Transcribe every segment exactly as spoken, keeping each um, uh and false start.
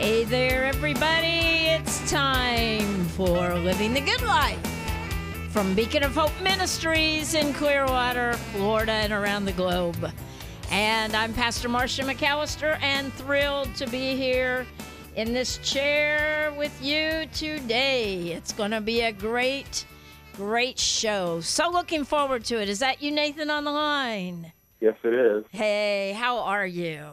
Hey there, everybody. It's time for Living the Good Life from Beacon of Hope Ministries in Clearwater, Florida, and around the globe. And I'm Pastor Marcia McAllister, and thrilled to be here in this chair with you today. It's going to be a great, great show. So looking forward to it. Is that you, Nathan, on the line? Yes, it is. Hey, how are you?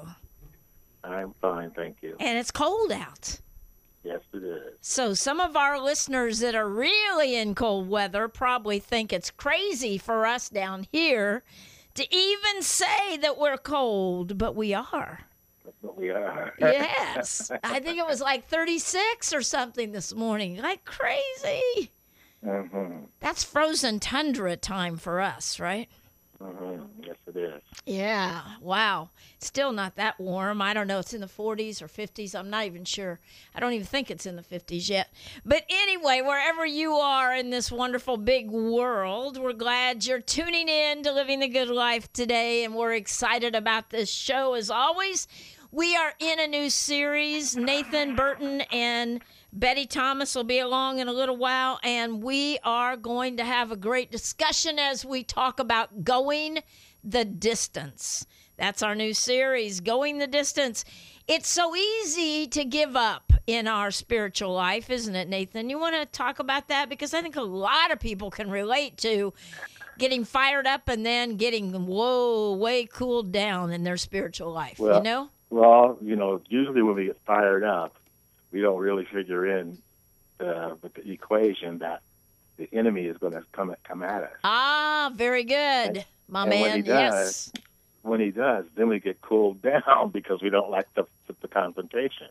I'm fine, thank you. And it's cold out. Yes, it is. So some of our listeners that are really in cold weather probably think it's crazy for us down here to even say that we're cold, but we are. But we are. Yes. I think it was like thirty-six or something this morning. Like crazy. Mm-hmm. That's frozen tundra time for us, right? Mm-hmm. Yes, it is. Yeah. Wow. Still not that warm. I don't know. It's in the forties or fifties. I'm not even sure. I don't even think it's in the fifties yet. But anyway, wherever you are in this wonderful big world, we're glad you're tuning in to Living the Good Life today, and we're excited about this show as always. We are in a new series. Nathan Burton and Betty Thomas will be along in a little while, and we are going to have a great discussion as we talk about going the distance. That's our new series, Going the Distance. It's so easy to give up in our spiritual life, isn't it, Nathan? You want to talk about that? Because I think a lot of people can relate to getting fired up and then getting, whoa, way cooled down in their spiritual life, well, you know? Well, you know, usually when we get fired up, we don't really figure in uh, with the equation that the enemy is going to come come at us. Ah, very good, and, my and man. When he does, yes. When he does, then we get cooled down because we don't like the, the, the confrontation.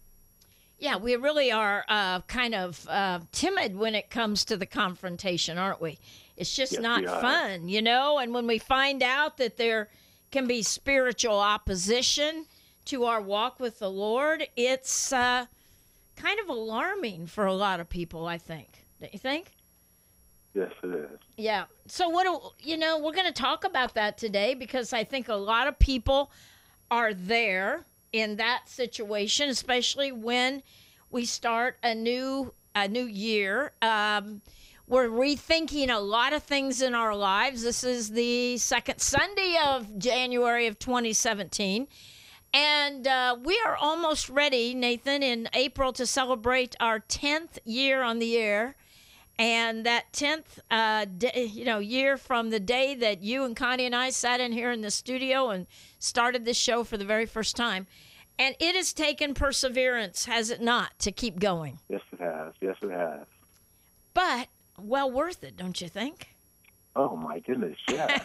Yeah, we really are uh, kind of uh, timid when it comes to the confrontation, aren't we? It's just Yes, not we are. fun, you know? And when we find out that there can be spiritual opposition to our walk with the Lord, it's uh, kind of alarming for a lot of people, I think. Don't you think? Yes, it is. Yeah. So what do, you know, we're going to talk about that today because I think a lot of people are there in that situation, especially when we start a new a new year. Um, we're rethinking a lot of things in our lives. This is the second Sunday of January of twenty seventeen. And uh, we are almost ready, Nathan, in April to celebrate our tenth year on the air. And that tenth uh, day, you know, year from the day that you and Connie and I sat in here in the studio and started this show for the very first time. And it has taken perseverance, has it not, to keep going? Yes, it has. Yes, it has. But well worth it, don't you think? Oh, my goodness, yeah.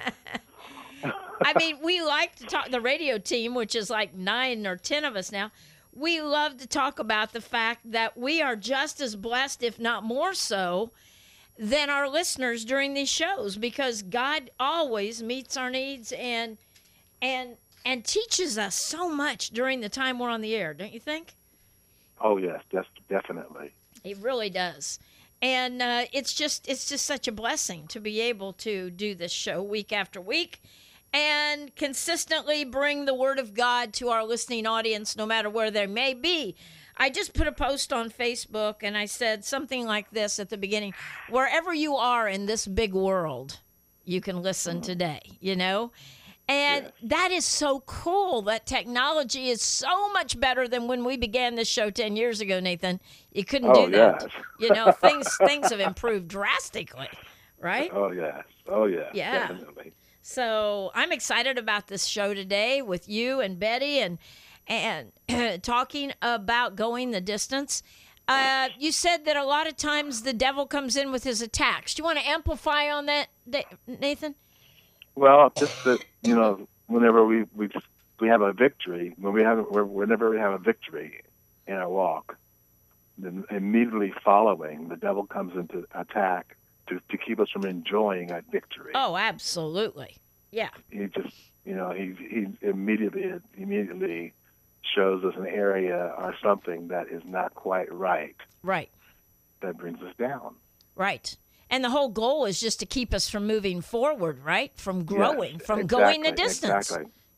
I mean, we like to talk, the radio team, which is like nine or ten of us now, we love to talk about the fact that we are just as blessed, if not more so, than our listeners during these shows, because God always meets our needs and and and teaches us so much during the time we're on the air, don't you think? Oh, yes, that's definitely. He really does. And uh, it's just it's just such a blessing to be able to do this show week after week and consistently bring the Word of God to our listening audience, no matter where they may be. I just put a post on Facebook, and I said something like this at the beginning: wherever you are in this big world, you can listen today, you know? And Yes. that is so cool that technology is so much better than when we began this show ten years ago, Nathan. You couldn't Oh, do that. yes. You know, things things have improved drastically, right? Oh, yes. Oh, yes, Yeah. definitely. So I'm excited about this show today with you and Betty and and talking about going the distance. Uh, you said that a lot of times the devil comes in with his attacks. Do you want to amplify on that, Nathan? Well, just that, you know, whenever we we we have a victory, when we have whenever we have a victory in our walk, then immediately following, the devil comes into attack to, to keep us from enjoying that victory. Oh, absolutely. Yeah. He just, you know, he he immediately immediately shows us an area or something that is not quite right. Right. That brings us down. Right. And the whole goal is just to keep us from moving forward, right? From growing, Yes, from exactly, going the distance. Exactly.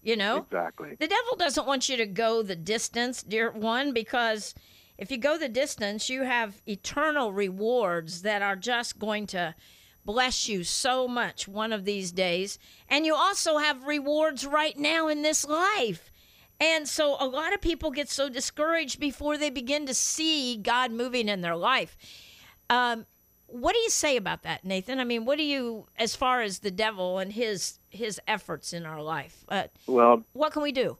you know? Exactly. The devil doesn't want you to go the distance, dear one, because if you go the distance, you have eternal rewards that are just going to bless you so much one of these days. And you also have rewards right now in this life. And so a lot of people get so discouraged before they begin to see God moving in their life. Um, what do you say about that, Nathan? I mean, what do you, as far as the devil and his his efforts in our life? Uh, well, what can we do?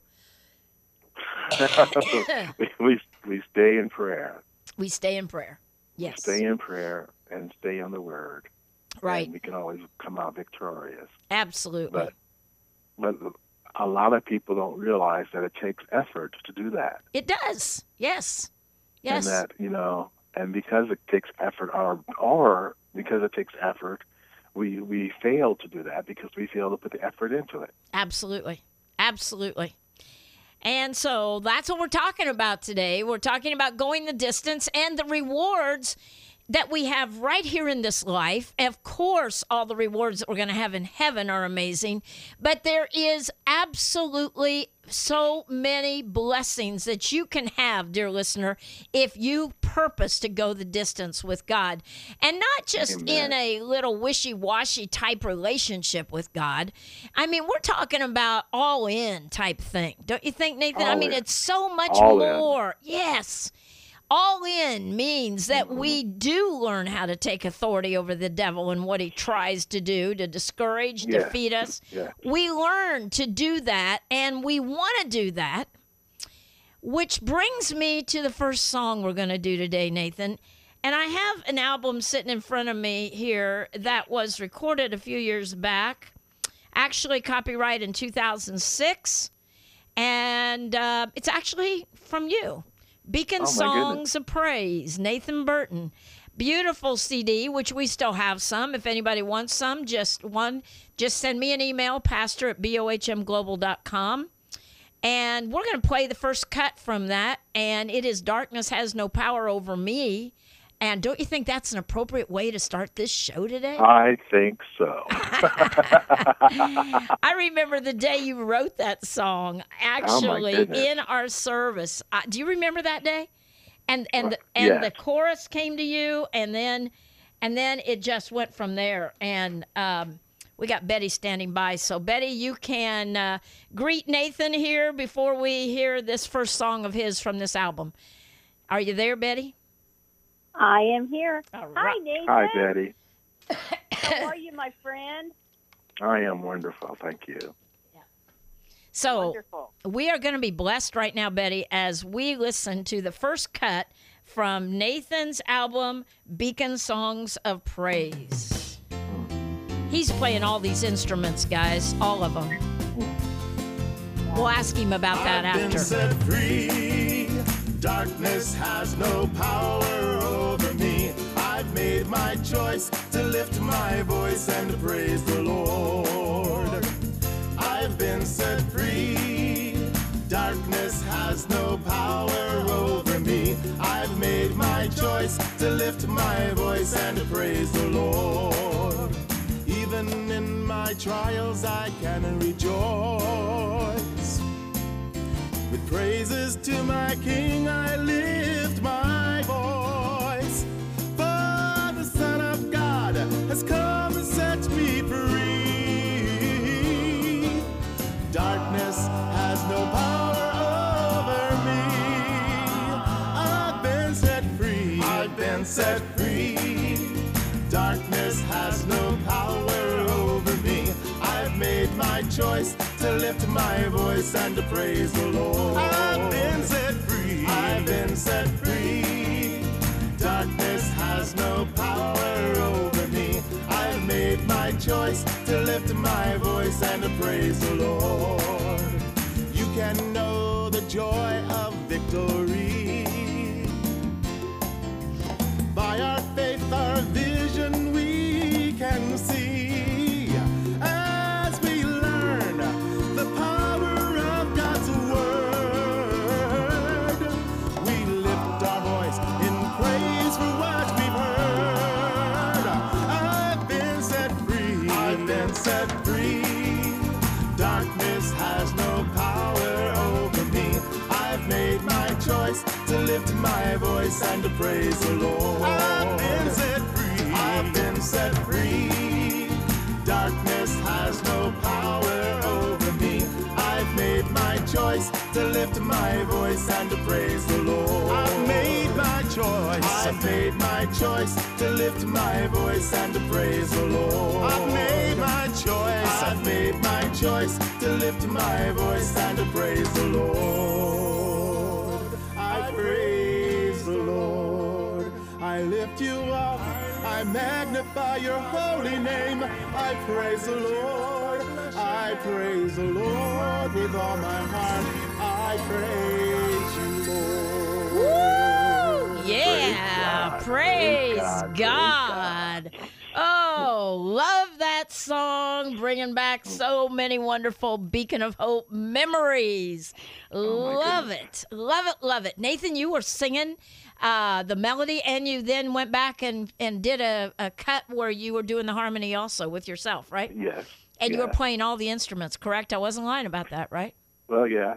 we, we we stay in prayer. We stay in prayer. Yes. Stay in prayer and stay on the Word. Right. And we can always come out victorious. Absolutely. But but a lot of people don't realize that it takes effort to do that. It does. Yes. Yes. And that, you know, and because it takes effort, or or because it takes effort, we we fail to do that because we fail to put the effort into it. Absolutely. Absolutely. And so that's what we're talking about today. We're talking about going the distance and the rewards that we have right here in this life. Of course, all the rewards that we're going to have in heaven are amazing, but there is absolutely so many blessings that you can have, dear listener, if you purpose to go the distance with God. And not just Amen. in a little wishy-washy type relationship with God. I mean, we're talking about all in type thing. Don't you think, Nathan? All I mean, in. it's so much All in. more. Yes. All in means that we do learn how to take authority over the devil and what he tries to do to discourage, Yes. defeat us. Yes. We learn to do that, and we want to do that, which brings me to the first song we're going to do today, Nathan. And I have an album sitting in front of me here that was recorded a few years back, actually copyrighted in two thousand six, and uh, it's actually from you. Beacon Oh, my Songs goodness. of Praise, Nathan Burton. Beautiful C D, which we still have some. If anybody wants some, just one, just send me an email, pastor at bohm global dot com. And we're going to play the first cut from that, and it is Darkness Has No Power Over Me. And don't you think that's an appropriate way to start this show today? I think so. I remember the day you wrote that song, actually, goodness. in our service. Uh, do you remember that day? And and the, and Yes. the chorus came to you, and then and then it just went from there. And um, we got Betty standing by. So, Betty, you can uh, greet Nathan here before we hear this first song of his from this album. Are you there, Betty? I am here. All Hi, right. Nathan. Hi, Betty. How are you, my friend? I am wonderful. Thank you. So, Wonderful. we are going to be blessed right now, Betty, as we listen to the first cut from Nathan's album, Beacon Songs of Praise. He's playing all these instruments, guys, all of them. We'll ask him about that I've been after. set free. Darkness has no power over me. I've made my choice to lift my voice and to praise the Lord. I've been set free. Darkness has no power over me. I've made my choice to lift my voice and to praise the Lord. Even in my trials I can rejoice. With praises to my King I lift my voice. For the Son of God has come to set me free. Darkness has no power over me. I've been set free. I've been set free. Darkness has no power over me. I've made my choice to lift my voice and to praise the Lord. I've been set free. I've been set free. Darkness has no power over me. I've made my choice to lift my voice and to praise the Lord. You can know the joy of victory. By our faith, our vision we can see. As we learn the power of God's word, we lift our voice in praise for what we've heard. I've been set free. I've been set free. Darkness has no voice and to praise the Lord. I've been set free. I've been set free. Darkness has no power over me. I've made my choice to lift my voice and to praise the Lord. I've made my choice. I've made my choice to lift my voice and to praise the Lord. I've made my choice. I've made my choice to lift my voice and to praise the Lord. I praise the Lord. I lift you up. I magnify your holy name. I praise the Lord. I praise the Lord with all my heart. I praise you, Lord. Woo! Yeah, praise Praise God, God. praise God. Oh, love that song, bringing back so many wonderful Beacon of Hope memories. Love it, love it, love it. Nathan, you were singing uh, the melody, and you then went back and, and did a, a cut where you were doing the harmony also with yourself, right? Yes. And you were yes. playing all the instruments, correct? I wasn't lying about that, right? Well, yes.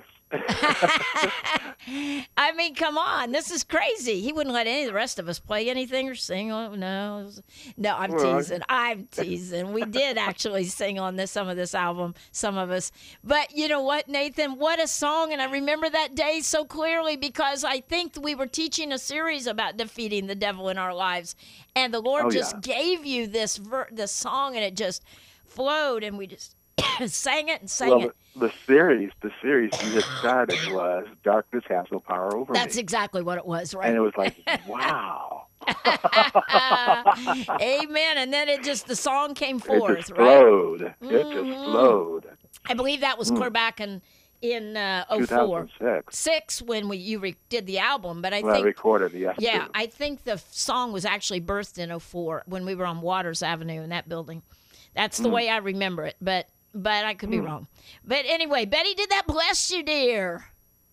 I mean, come on. This is crazy. He wouldn't let any of the rest of us play anything or sing. Oh, no. It was- No, I'm Well, I- teasing. I'm teasing. We did actually sing on this some of this album, some of us. But you know what, Nathan? What a song. And I remember that day so clearly because I think we were teaching a series about defeating the devil in our lives. And the Lord Oh, just yeah. gave you this, ver- this song, and it just flowed, and we just sang it and sang Well, it. the, the series, the series you had started was "Darkness Has No Power Over That's Me," exactly what it was, right? and it was like, wow. Amen. And then it just, the song came It forth, just right? flowed. It Mhm. just flowed. I believe that was clear back in in uh, oh four. two thousand six. Six when we you re- did the album, but I When I think recorded it, yes. yeah, too. I think the f- song was actually birthed in oh four when we were on Waters Avenue in that building. That's the way I remember it, but but I could be wrong. But anyway, Betty, did that bless you, dear?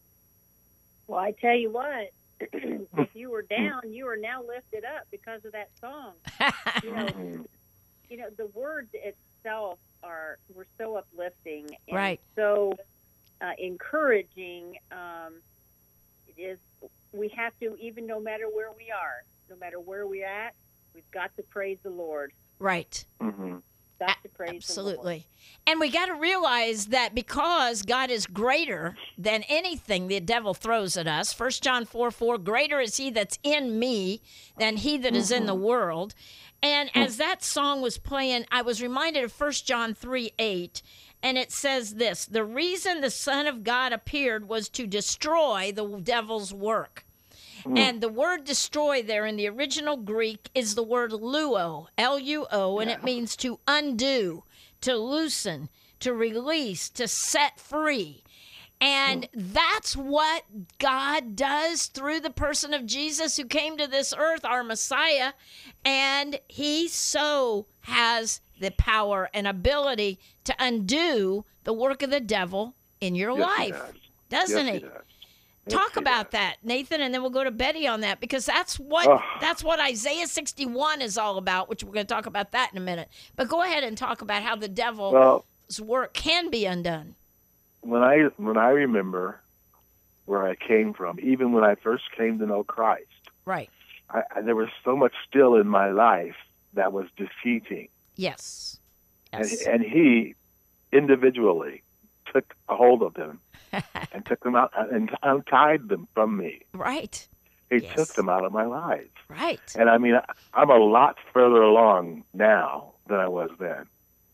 Well, I tell you what, if you were down, you are now lifted up because of that song. You know, Mhm. you know the words itself are were so uplifting and Right. so uh, encouraging. Um, it is. We have to, even no matter where we are, no matter where we're at, we've got to praise the Lord. Right. Mhm. Got to praise Absolutely. And we got to realize that because God is greater than anything the devil throws at us, First John four four, greater is he that's in me than he that is in the world. And as that song was playing, I was reminded of First John three eight, and it says this, the reason the Son of God appeared was to destroy the devil's work. And the word destroy there in the original Greek is the word luo, L U O, and it means to undo, to loosen, to release, to set free. And that's what God does through the person of Jesus who came to this earth, our Messiah. And he so has the power and ability to undo the work of the devil in your Yes, he life, does. doesn't Yes, he? he does. Yes, Talk he about does. that, Nathan, and then we'll go to Betty on that because that's what Oh. that's what Isaiah sixty-one is all about, which we're going to talk about that in a minute. But go ahead and talk about how the devil's Well, work can be undone. when I when I remember where I came from, even when I first came to know Christ, Right. I, I, there was so much still in my life that was defeating, Yes. and, Yes. and He individually took a hold of them and took them out and untied them from me. Right. He Yes. took them out of my life, Right. and I mean, I, I'm a lot further along now than I was then,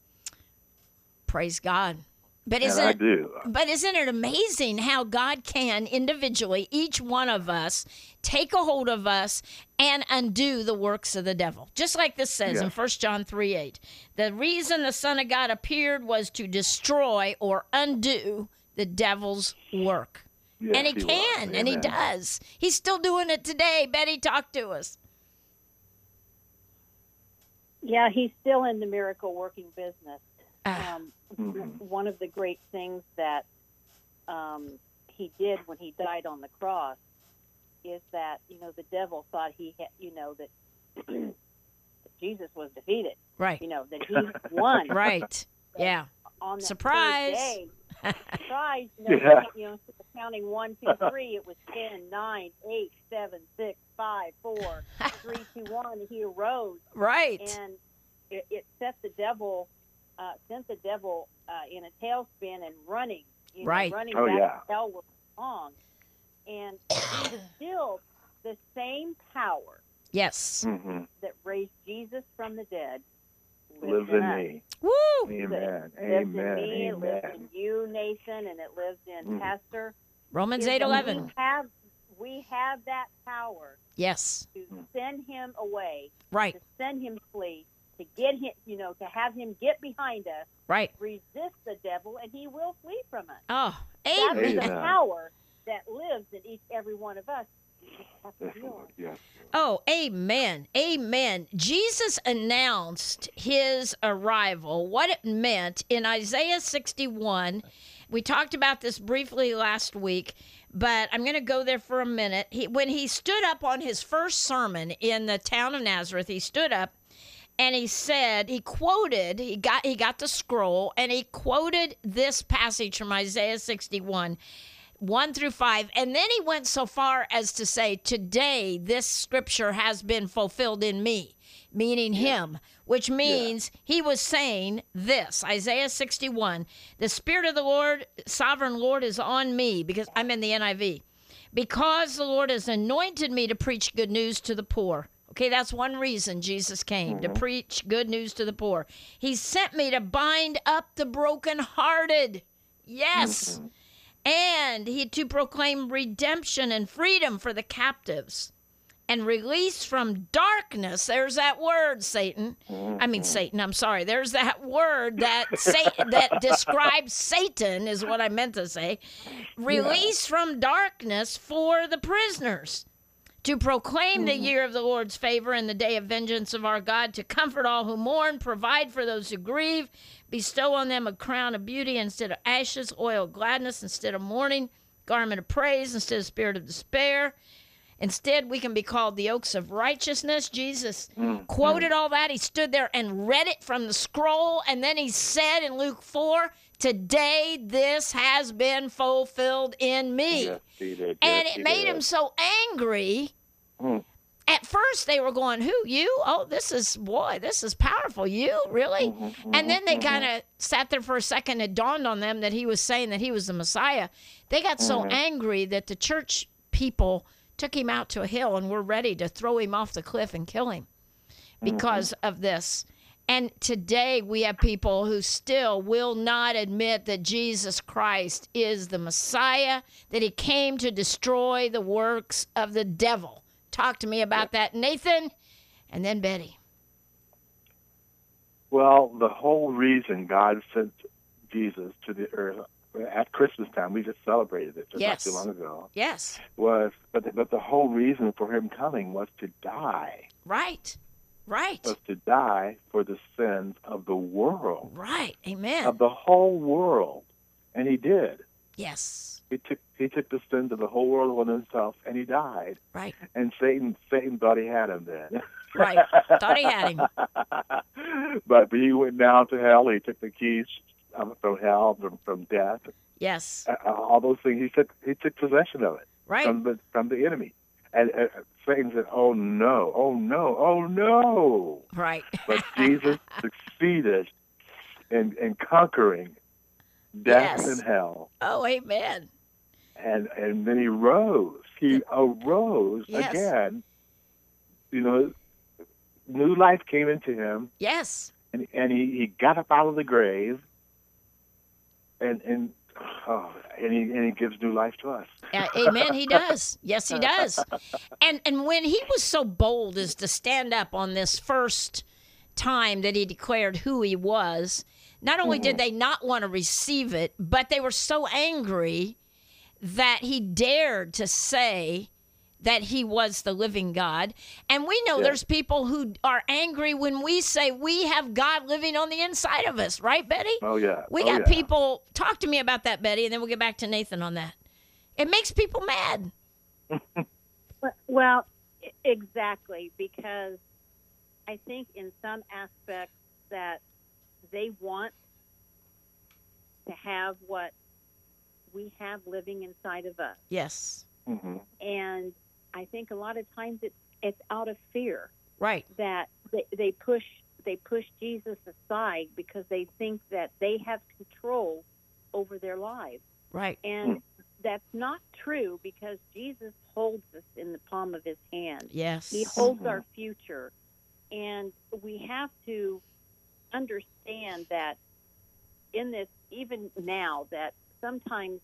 Praise God. But and isn't I it, do. But isn't it amazing how God can individually, each one of us, take a hold of us and undo the works of the devil? Just like this says in Yes. First John three eight. The reason the Son of God appeared was to destroy or undo the devil's work. Yes, and he, was. can, and he Amen. does. He's still doing it today. Betty, talk to us. Yeah, he's still in the miracle working business. Ah. Um, Mhm. One of the great things that um, he did when he died on the cross is that, you know, the devil thought he had, you know, that, that Jesus was defeated, Right. you know, that he won. Right. Yeah. On the Surprise. third day, Surprise! You know, Yeah. you know, instead of counting one, two, three, it was ten, nine, eight, seven, six, five, four, three, two, one. He arose, Right. and it, it set the devil, uh, sent the devil uh, in a tailspin and running, you know, Right. running Oh, back yeah. to hell where he belonged. And still, the same power Yes. hmm that raised Jesus from the dead Lives in in us. me. Woo! Amen. Lives Amen. in me, it lives Amen. in you, Nathan, and it lives in Mm. Pastor. Romans is that eight eleven. We have, we have that power Yes. to send him away, Right. to send him flee, to get him, you know, to have him get behind us, Right. resist the devil, and he will flee from us. Oh, That amen. is the Amen. power that lives in each every one of us. We just have to Yes, realize Lord. Yes. Oh, amen. Amen. Jesus announced his arrival, what it meant in Isaiah sixty-one. We talked about this briefly last week, but I'm going to go there for a minute. He, when he stood up on his first sermon in the town of Nazareth, he stood up and he said, he quoted, he got he got the scroll, and he quoted this passage from Isaiah sixty-one. one through five. And then he went so far as to say, today this scripture has been fulfilled in me, meaning him, which means he was saying this, Isaiah sixty-one, the Spirit of the Lord, sovereign Lord, is on me, because I'm in the N I V, because the Lord has anointed me to preach good news to the poor. Okay, that's one reason Jesus came, to preach good news to the poor. He sent me to bind up the brokenhearted. Yes. And he to proclaim redemption and freedom for the captives and release from darkness. There's that word, Satan. I mean, Satan, I'm sorry. There's that word that Satan, that describes Satan is what I meant to say. Release from darkness for the prisoners, to proclaim the year of the Lord's favor and the day of vengeance of our God, to comfort all who mourn, provide for those who grieve, bestow on them a crown of beauty instead of ashes, oil of gladness instead of mourning, garment of praise instead of spirit of despair. Instead, we can be called the oaks of righteousness. Jesus Mm. quoted all that. He stood there and read it from the scroll, and then he said in Luke four, today this has been fulfilled in me. Yes, he did. And Yes, it he made did. him so angry. Mm. At first, they were going, who, you? Oh, this is, boy, this is powerful. You? Really? Mm-hmm, And then they kind of sat there for a second. It dawned on them that he was saying that he was the Messiah. They got so Mm-hmm. angry that the church people took him out to a hill and were ready to throw him off the cliff and kill him because of this. And today we have people who still will not admit that Jesus Christ is the Messiah, that he came to destroy the works of the devil. Talk to me about that, Nathan, and then Betty. Well, the whole reason God sent Jesus to the earth at Christmas time, we just celebrated it just Yes. not too long ago, Yes, was, but the, but the whole reason for him coming was to die, right, right, was to die for the sins of the world, right. Amen. of the whole world, and he did. Yes, He took he took the sins of the whole world on himself, and he died. right, And Satan Satan thought he had him then. right. Thought he had him. But he went down to hell. He took the keys um, from hell, from, from death, Yes, uh, all those things. He took he took possession of it right. from the from the enemy. And uh, Satan said, "Oh no, oh no, oh no!" Right. But Jesus succeeded in in conquering death Yes. and hell. Oh, amen. And and then he rose. He arose Yes. again. You know, new life came into him, Yes. and and he, he got up out of the grave, and and oh, and he and he gives new life to us. Uh, amen. He does. Yes, he does. And and when he was so bold as to stand up on this first time that he declared who he was, not only did they not want to receive it, but they were so angry that he dared to say that he was the living God. And we know Yeah. there's people who are angry when we say we have God living on the inside of us, right, Betty? Oh yeah, We oh, got yeah. people, talk to me about that, Betty, and then we'll get back to Nathan on that. It makes people mad. Well, e- exactly, because I think in some aspects that they want to have what we have living inside of us. Yes. Mm-hmm. And I think a lot of times it's it's out of fear Right. that they, they push they push Jesus aside because they think that they have control over their lives. Right. And that's not true, because Jesus holds us in the palm of his hand. Yes. He holds Mhm. our future. And we have to understand that in this, even now, that sometimes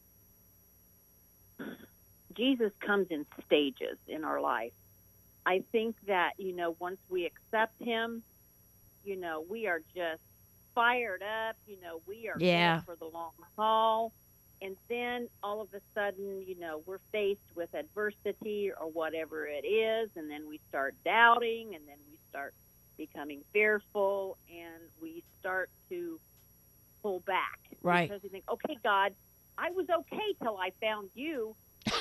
Jesus comes in stages in our life. I think that, you know, once we accept him, you know, we are just fired up, you know, we are Yeah. in it for the long haul. And then all of a sudden, you know, we're faced with adversity or whatever it is, and then we start doubting, and then we start becoming fearful, and we start to pull back. Right. Because we think, okay, God, I was okay till I found you.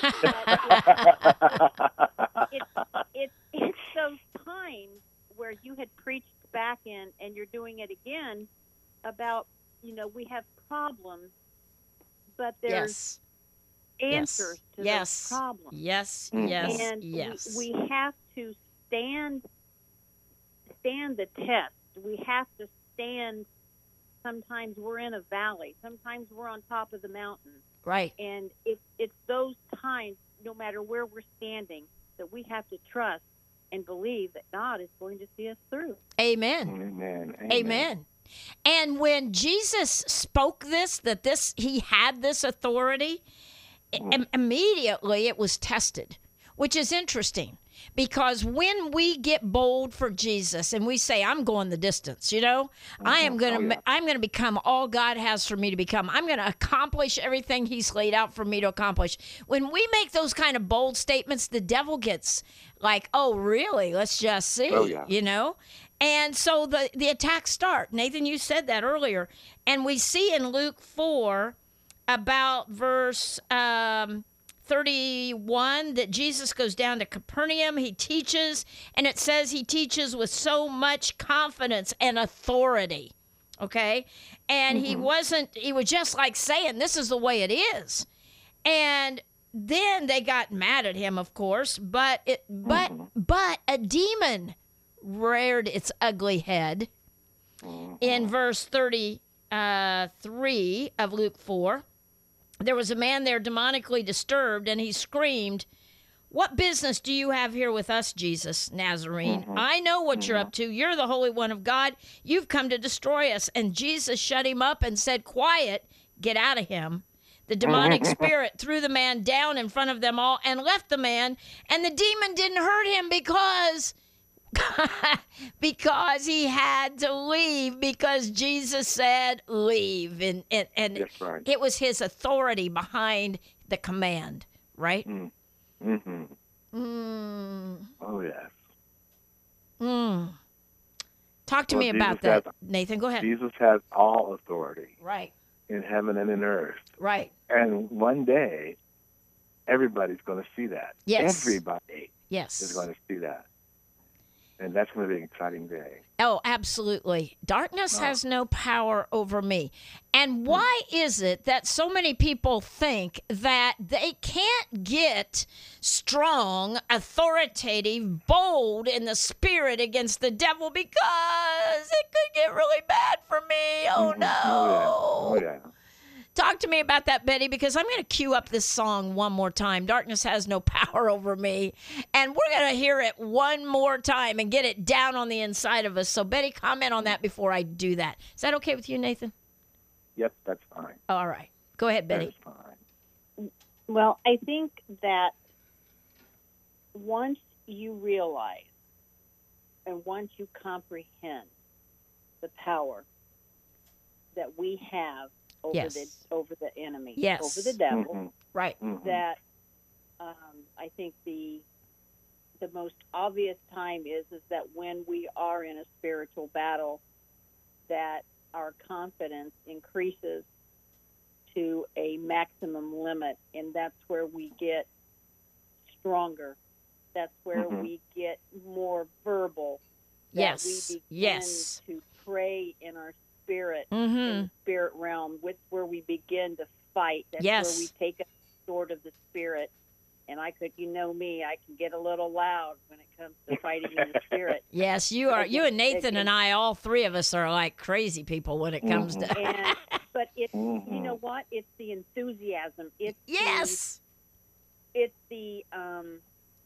It's, it's, it's those times where you had preached back in, and you're doing it again, about, you know, we have problems, but there's Yes. answers yes. to yes. those problems. Yes. Mhm. Yes. And yes. we, we have to stand stand the test. We have to stand. Sometimes we're in a valley. Sometimes we're on top of the mountain. Right. And it, it's those times, no matter where we're standing, that we have to trust and believe that God is going to see us through. Amen. Amen. Amen. Amen. And when Jesus spoke this, that this he had this authority, i- im- immediately it was tested, which is interesting, because when we get bold for Jesus and we say, I'm going the distance, you know, I am going to Oh, yeah. I'm going to become all God has for me to become. I'm going to accomplish everything he's laid out for me to accomplish. When we make those kind of bold statements, the devil gets like, oh, really? Let's just see, Oh, yeah. you know? And so the, the attacks start. Nathan, you said that earlier. And we see in Luke four, about verse um, thirty-one, that Jesus goes down to Capernaum. He teaches, and it says he teaches with so much confidence and authority. Okay? And he wasn't, he was just like saying, this is the way it is. And then they got mad at him, of course, but it, but, but a demon reared its ugly head in verse thirty-three of Luke four. There was a man there demonically disturbed, and he screamed, what business do you have here with us, Jesus Nazarene? I know what you're up to. You're the Holy One of God. You've come to destroy us. And Jesus shut him up and said, quiet, get out of him. The demonic spirit threw the man down in front of them all and left the man. And the demon didn't hurt him because because he had to leave, because Jesus said leave. And, and, and That's right. it was his authority behind the command, right? Mm-hmm. Mm. Oh, yes. Mm. Talk to Well, me about Jesus that, has- Nathan. Go ahead. Jesus has all authority Right, in heaven and in earth. right. And one day, everybody's going to see that. Yes. Everybody Yes. is going to see that. And that's going to be an exciting day. Oh, absolutely. Darkness Oh. has no power over me. And why is it that so many people think that they can't get strong, authoritative, bold in the spirit against the devil because it could get really bad for me? Oh, Mhm. no. Oh, yeah. Oh, yeah. Talk to me about that, Betty, because I'm going to cue up this song one more time. Darkness has no power over me. And we're going to hear it one more time and get it down on the inside of us. So, Betty, comment on that before I do that. Is that okay with you, Nathan? Yep, that's fine. All right. Go ahead, That Betty. is fine. Well, I think that once you realize and once you comprehend the power that we have over Yes. the over the enemy, Yes. over the devil, Mhm. Right. Mhm. that um, I think the the most obvious time is is that when we are in a spiritual battle, that our confidence increases to a maximum limit, and that's where we get stronger. That's where Mhm. we get more verbal. That Yes. we begin Yes. to pray in our spirit, Mm-hmm. in the spirit realm. With where we begin to fight. That's Yes. where we take a sword of the spirit. And I could, you know me, I can get a little loud when it comes to fighting in the spirit. Yes, you are. You and Nathan Again- and I, all three of us, are like crazy people when it comes to. And but it's Mhm. you know what? It's the enthusiasm. It's Yes. The, it's the um,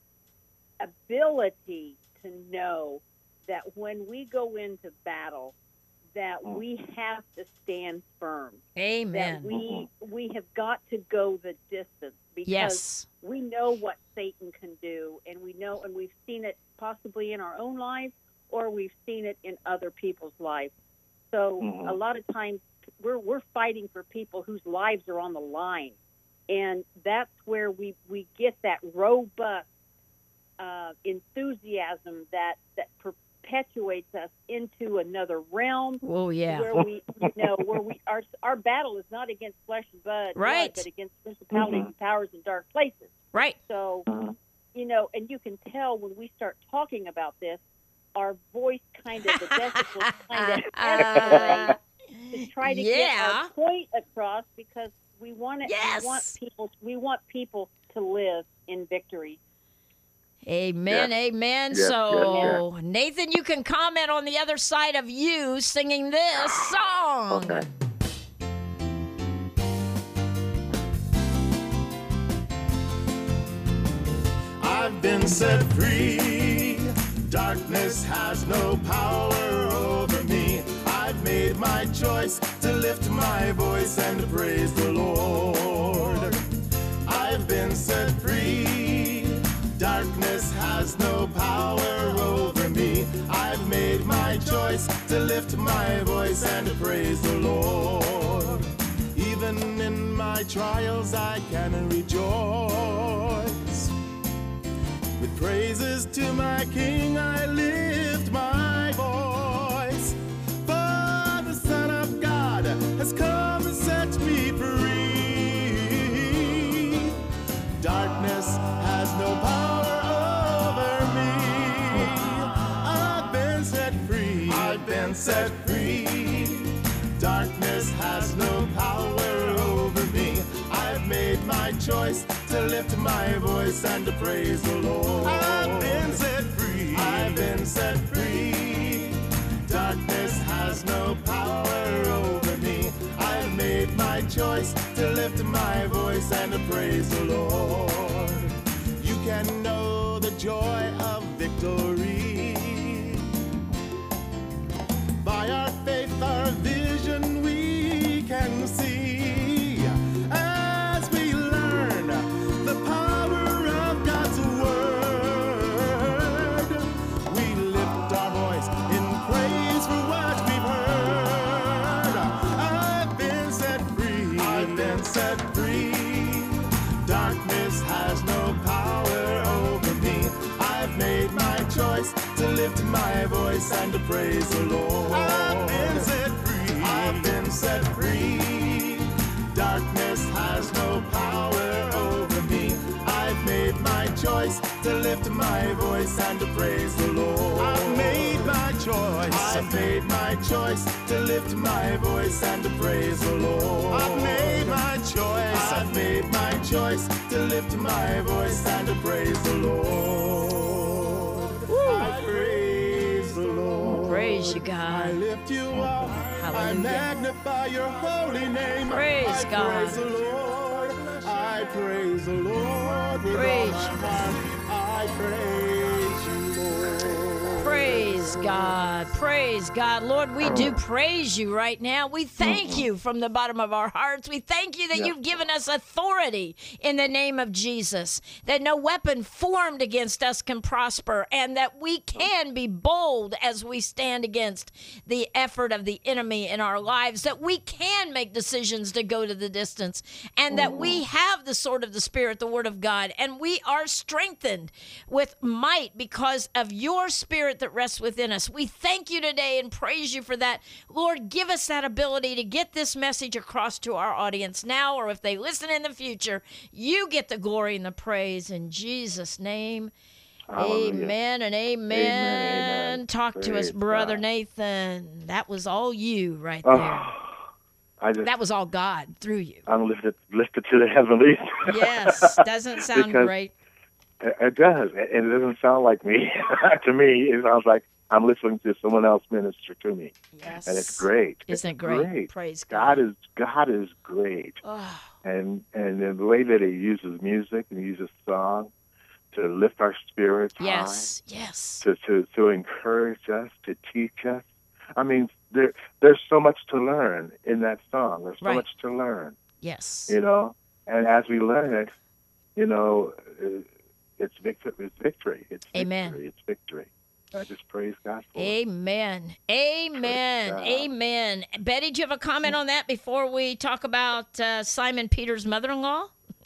ability to know that when we go into battle, that we have to stand firm. Amen. That we we have got to go the distance because Yes. we know what Satan can do, and we know, and we've seen it possibly in our own lives, or we've seen it in other people's lives. So Mhm. a lot of times we're we're fighting for people whose lives are on the line, and that's where we we get that robust uh, enthusiasm that that perpetuates us into another realm. Oh, yeah. Where we, you know, where we our our battle is not against flesh and blood, Right. but against principalities and powers in dark places. Right. So, Mhm. you know, and you can tell when we start talking about this, our voice kind of the decibels kind of escalate to try to get Yeah. our point across because we want to Yes. we want people we want people to live in victory. Amen, Yes. amen. Yes, So, yes, Nathan, you can comment on the other side of you singing this song. Okay. I've been set free. Darkness has no power over me. I've made my choice to lift my voice and praise the Lord. I've been set free. Darkness has no power over me. I've made my choice to lift my voice and praise the Lord. Even in my trials I can rejoice. With praises to my King I lift my voice. For the Son of God has come and set me free. Darkness has no power over me. I've been set free. I've been set free. Darkness has no power over me. I've made my choice to lift my voice and to praise the Lord. I've been set free. I've been set free. Darkness has no power over me. I've made my choice to lift my voice and to praise the Lord. You can know the joy of victory. By our faith, our vision we can see. As we learn the power of God's word, we lift our voice in praise for what we've heard. I've been set free. I've been set free. Darkness has no power over me. I've made my choice to lift my voice and to praise the Lord. I've been set free. I've been set free. Darkness has no power over me. I've made my choice to lift my voice and to praise the Lord. I've made my choice. I've made my choice to lift my voice and to praise the Lord. I've made my choice. I've made my choice to lift my voice and to praise the Lord. I praise the Lord. Praise you, I God. lift you up. I Hallelujah. magnify your holy name. Praise I God. praise the Lord. I praise the Lord with Praise all you, my heart. I praise you, Lord. Praise God. Praise God. Lord, we do praise you right now. We thank you from the bottom of our hearts. We thank you that Yeah. you've given us authority in the name of Jesus, that no weapon formed against us can prosper, and that we can be bold as we stand against the effort of the enemy in our lives, that we can make decisions to go to the distance, and that we have the sword of the Spirit, the Word of God, and we are strengthened with might because of your Spirit that rests within us. We thank you today and praise you for that. Lord, give us that ability to get this message across to our audience now, or if they listen in the future. You get the glory and the praise in Jesus' name. Hallelujah. Amen and amen. Amen, amen. Talk to us, Praise Brother God. Nathan. That was all you right Oh, there. I just, That was all God through you. I'm lifted, lifted to the heavenlies. Yes, doesn't sound Because great. It, it does, and it doesn't sound like me. To me, it sounds like I'm listening to someone else minister to me, Yes. and it's great. Isn't it It's great? great. Praise God. God is God is great, Oh, and and the way that He uses music and He uses song to lift our spirits yes, yes. high, to, to to encourage us, to teach us. I mean, there there's so much to learn in that song. There's so Right. much to learn, Yes. you know. And as we learn it, you know, uh, it's victory. It's victory. It's Amen. victory. It's victory. I just praise God for it. Amen. Amen. God. Amen. Betty, do you have a comment on that before we talk about uh, Simon Peter's mother-in-law?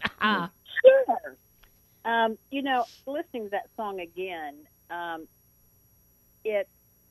Sure. Um, you know, listening to that song again, um, it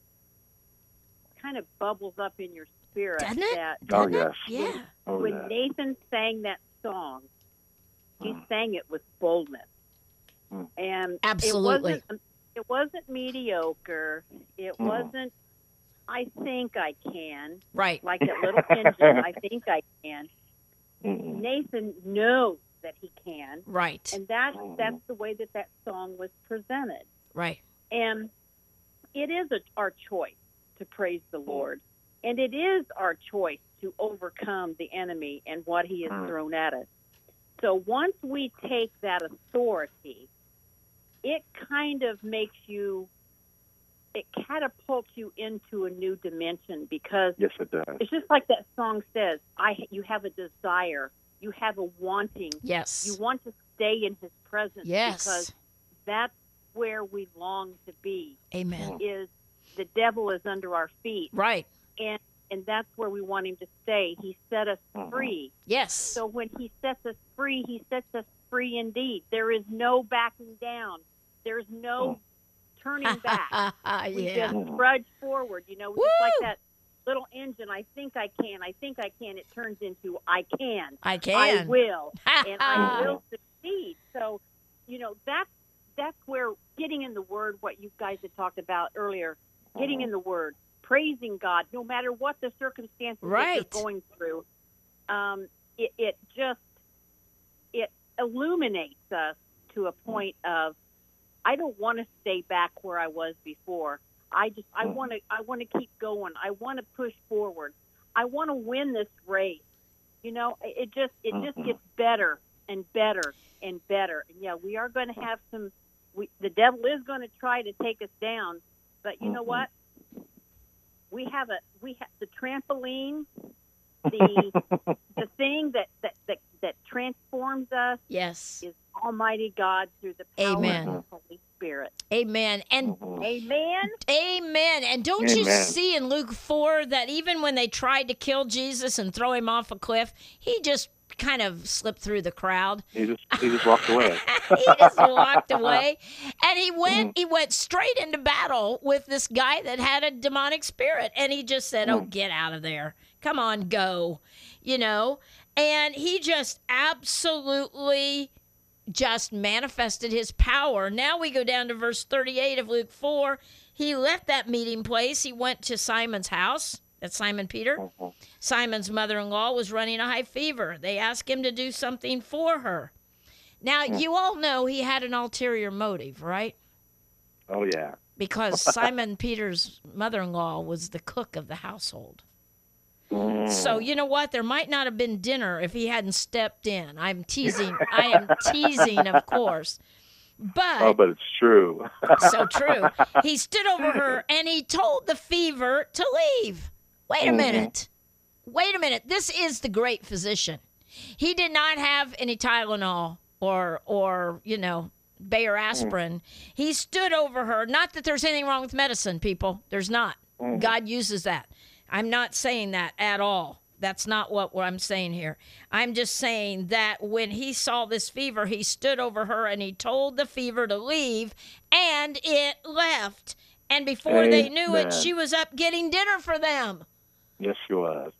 kind of bubbles up in your spirit. Doesn't it? That Oh, Doesn't it? yes. Yeah. Oh, when yeah. Nathan sang that song, he Mm. sang it with boldness, Mm. and Absolutely. it wasn't it wasn't mediocre. It Mm. wasn't. I think I can, Right. like that little engine. I think I can. Mm-mm. Nathan knows that he can, Right. and that's Mhm. that's the way that that song was presented. Right. And it is a, our choice to praise the Lord, and it is our choice to overcome the enemy and what he has Mm. thrown at us. So once we take that authority, it kind of makes you, it catapults you into a new dimension, because Yes, it does. it's just like that song says, I you have a desire, you have a wanting, Yes. you want to stay in his presence, Yes. because that's where we long to be. Amen. Is the devil is under our feet, Right. and and that's where we want him to stay. He set us Mhm. free. Yes. So when he sets us free, he sets us free indeed. There is no backing down. There's no turning back. We yeah. just trudge forward. You know, Woo! just like that little engine. I think I can. I think I can. It turns into I can. I I can. will, and I Mhm. will succeed. So, you know, that's that's where getting in the Word, what you guys had talked about earlier, getting in the Word, praising God, no matter what the circumstances that Right. you're going through, um, it, it just it illuminates us to a point of, I don't want to stay back where I was before. I just I Mhm. want to I want to keep going. I want to push forward. I want to win this race. You know, it it just it just Mhm. gets better and better and better. And yeah, we are going to have some. We, the devil is going to try to take us down, but you know Mhm. what? We have a we have the trampoline, the the thing that that that, that transforms us Yes. is Almighty God through the power Amen. of the Holy Spirit. Amen. And Mhm. Amen. amen. And don't you Amen. see in Luke four that even when they tried to kill Jesus and throw him off a cliff, he just kind of slipped through the crowd. He just he just walked away. He just walked away, and he went he went straight into battle with this guy that had a demonic spirit, and he just said, "Oh, get out of there. Come on, go." You know? And he just absolutely just manifested his power. Now we go down to verse thirty-eight of Luke four. He left that meeting place. He went to Simon's house. That's Simon Peter. Mhm. Simon's mother-in-law was running a high fever. They asked him to do something for her. Now, you all know he had an ulterior motive, right? Oh yeah. Because Simon Peter's mother-in-law was the cook of the household. Mm. So, you know what? There might not have been dinner if he hadn't stepped in. I'm teasing. I am teasing, of course. But Oh, but it's true. so true. He stood over her and he told the fever to leave. Wait a Mhm. minute. Wait a minute. This is the great physician. He did not have any Tylenol or or, you know, Bayer aspirin. He stood over her. Not that there's anything wrong with medicine, people. There's not. Mhm. God uses that. I'm not saying that at all. That's not what, what I'm saying here. I'm just saying that when he saw this fever, he stood over her and he told the fever to leave, and it left. And before they knew it, Amen. she was up getting dinner for them. Yes, she was.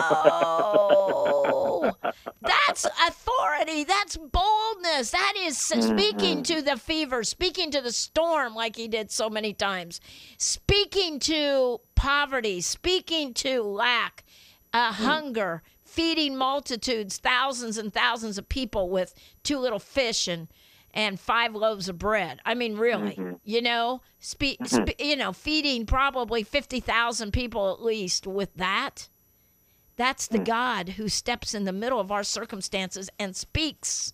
Whoa! That's authority. That's boldness. That is speaking to the fever, speaking to the storm like he did so many times, speaking to poverty, speaking to lack, uh, hunger, feeding multitudes, thousands and thousands of people with two little fish and and five loaves of bread. I mean, really, Mm-hmm. you know, spe- spe- you know, feeding probably fifty thousand people at least with that. That's the God who steps in the middle of our circumstances and speaks.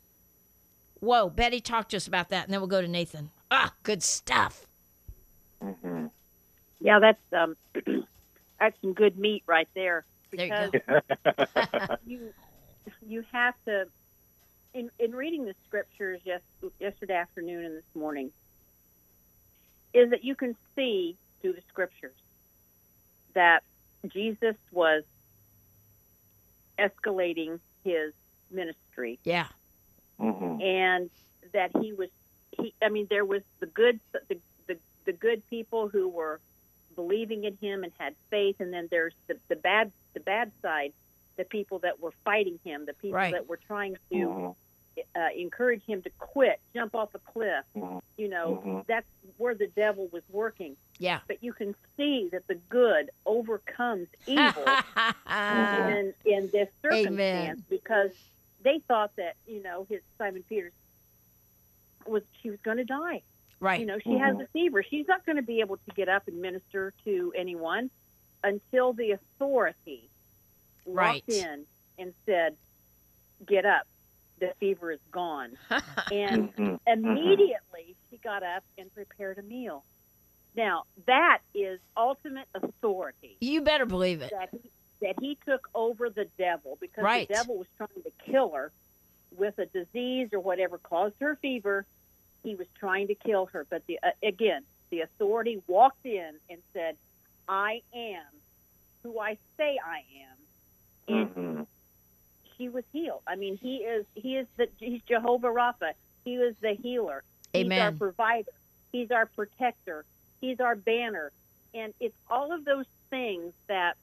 Whoa, Betty, talk to us about that, and then we'll go to Nathan. Ah, good stuff. Mm-hmm. Yeah, that's um, that's some good meat right there. There you Because go. you you have to, in in reading the scriptures yes, yesterday afternoon and this morning, is that you can see through the scriptures that Jesus was escalating his ministry, Yeah, Mm-hmm. and that he was he. I mean, there was the good the the, the good people who were believing in him and had faith, and then there's the, the bad the bad side, the people that were fighting him, the people Right. that were trying to Mm-hmm. uh, encourage him to quit, jump off a cliff. Mm-hmm. You know, Mhm. that's where the devil was working. yeah. But you can see that the good overcomes evil in in this circumstance, Amen. because they thought that, you know, his Simon Peter's was she was going to die. Right. You know, she has Mhm. a fever. She's not going to be able to get up and minister to anyone until the authority Right. walked in and said, "Get up. The fever is gone." And Mm-hmm. immediately she got up and prepared a meal. Now, that is ultimate authority. You better believe it. That he, that he took over the devil, because Right. the devil was trying to kill her with a disease or whatever caused her fever. He was trying to kill her. But the uh, again, the authority walked in and said, "I am who I say I am," and Mm-hmm. she was healed. I mean, he is he is the he's Jehovah Rapha. He is the healer. He's our Amen. provider. He's our protector. He's our banner. And it's all of those things that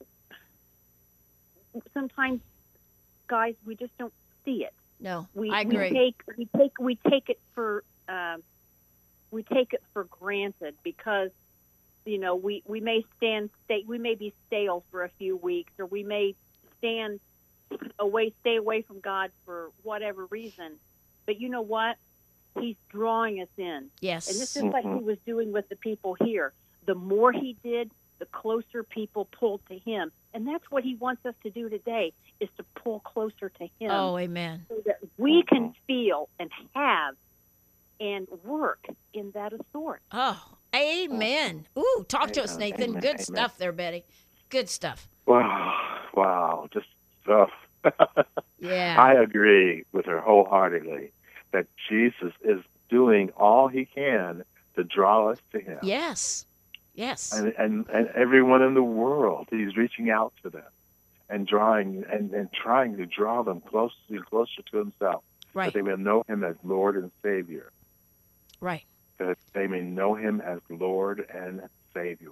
sometimes, guys, we just don't see it. No, We, I we agree. take we take we take it for um, we take it for granted, because you know we, we may stand stay we may be stale for a few weeks, or we may stand away stay away from God for whatever reason. But you know what? He's drawing us in. Yes. And this is like he was doing with the people here. The more he did, the closer people pulled to him. And that's what he wants us to do today, is to pull closer to him, Oh, amen. so that we can feel and have and work in that authority. Oh, amen. Ooh, talk to us, Amen, Nathan. amen, Good amen. stuff there, Betty. Good stuff. Wow. Wow. Just stuff. Yeah. I agree with her wholeheartedly that Jesus is doing all he can to draw us to him. Yes. Yes. And, and and everyone in the world, he's reaching out to them and drawing and, and trying to draw them closer closer to himself, Right. that they may know him as Lord and Savior, Right. that they may know him as Lord and Savior.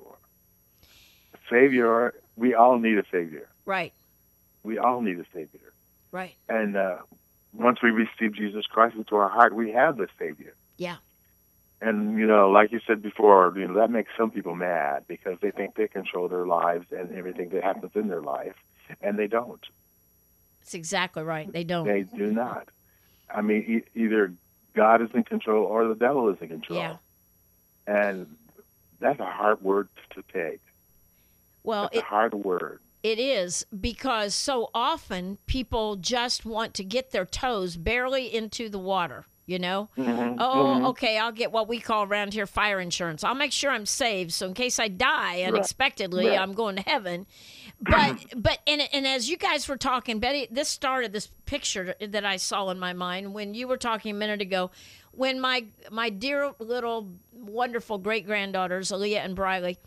Savior, we all need a Savior. Right. We all need a Savior. Right. And uh, once we receive Jesus Christ into our heart, we have the Savior. Yeah. And, you know, like you said before, you know, that makes some people mad because they think they control their lives and everything that happens in their life, and they don't. That's exactly right. They don't. They do not. I mean, e- either God is in control or the devil is in control. Yeah. And that's a hard word to take. Well, That's it, a hard word. it is, because so often people just want to get their toes barely into the water, you know? Mm-hmm. Oh, okay, I'll get what we call around here fire insurance. I'll make sure I'm saved, so in case I die unexpectedly, Right. I'm going to heaven. But but and and as you guys were talking, Betty, this started this picture that I saw in my mind when you were talking a minute ago, when my my dear little wonderful great granddaughters Aaliyah and Briley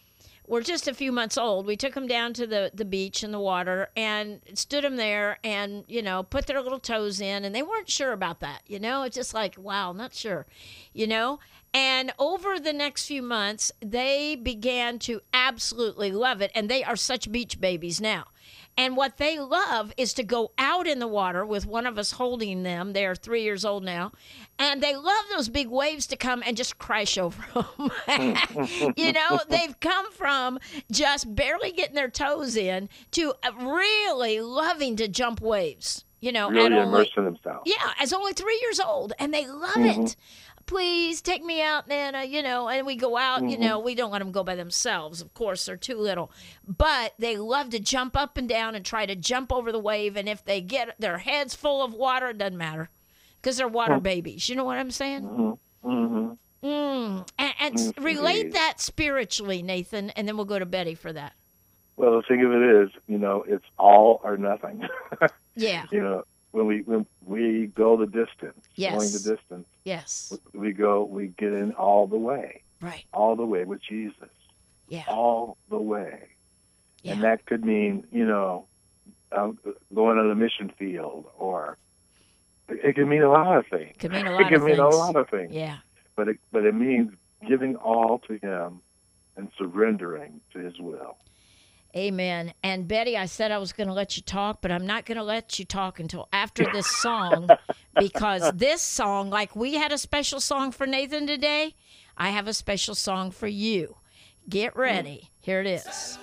were just a few months old. We took them down to the, the beach in the water and stood them there and, you know, put their little toes in. And they weren't sure about that, you know. It's just like, wow, not sure, you know. And over the next few months, they began to absolutely love it. And they are such beach babies now. And what they love is to go out in the water with one of us holding them. They are three years old now. And they love those big waves to come and just crash over them. You know, they've come from just barely getting their toes in to really loving to jump waves. You know, Really at only, immersing themselves. yeah, as only three years old. And they love Mm-hmm. it. Please take me out, Nana, you know, and we go out, Mm-hmm. you know, we don't let them go by themselves. Of course, they're too little. But they love to jump up and down and try to jump over the wave. And if they get their heads full of water, it doesn't matter because they're water babies. You know what I'm saying? Mm-hmm. Mm-hmm. Mm. And, and Yes, relate indeed. that spiritually, Nathan, and then we'll go to Betty for that. Well, the thing of it is, you know, it's all or nothing. Yeah. You know, when we when we go the distance, Yes. going the distance, Yes. we go, we get in all the way, Right. all the way with Jesus, Yeah. all the way. Yeah. And that could mean, you know, um, going on the mission field, or it could mean a lot of things. Could mean a it lot could of mean a things. lot of things. Yeah. But it, but it means giving all to Him and surrendering to His will. Amen. And Betty, I said I was going to let you talk, but I'm not going to let you talk until after this song, because this song, like we had a special song for Nathan today, I have a special song for you. Get ready. Here it is.